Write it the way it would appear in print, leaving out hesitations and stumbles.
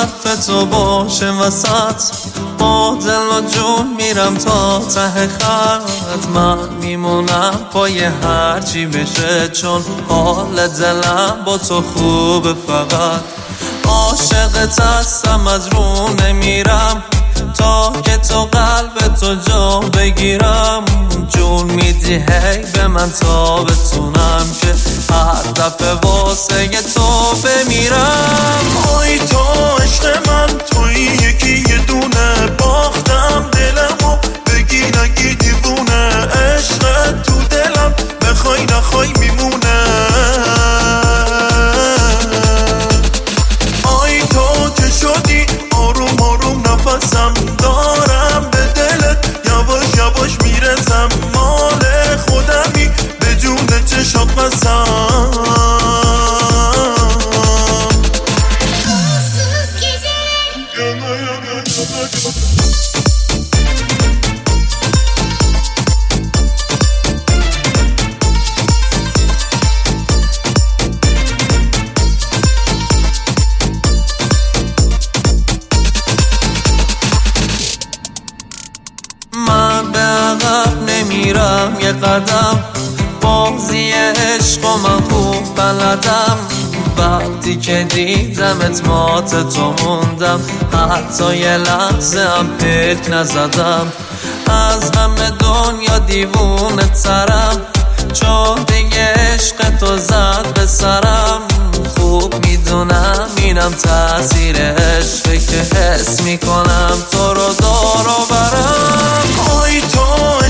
حرف تو باشه وسط، با دل و جون میرم تا ته خط. من میمونم پای هرچی بشه، چون حال دلم با تو خوبه. فقط عاشقت هستم، از رو نمیرم تا که تو قلب تو جا بگیرم. جون میدی هی به من تا بتونم که هر دفعه واسه تو بمیرم. آی تو عشق من، توی یکی یه دونه، باختم دلمو بگی نگی دیوونه. عشق تو دلم بخوای نخوای میمونه. آی تو که شدی آروم آروم نفسم دارم، به دلت یواش یواش میرسم. مال خودمی به جون چشات قسم. من به عقب نمیرم یه قدم، بازی عشق و من خوب بلدم. وقتی که دیدمت مات تو موندم، حتی یه لحظه هم پک نزدم. از همه دنیا دیوونه ترم، چون دیگه عشق تو زد به سرم. خوب میدونم اینم تأثیر عشقه که حس میکنم تو رو دار و برم. آی تو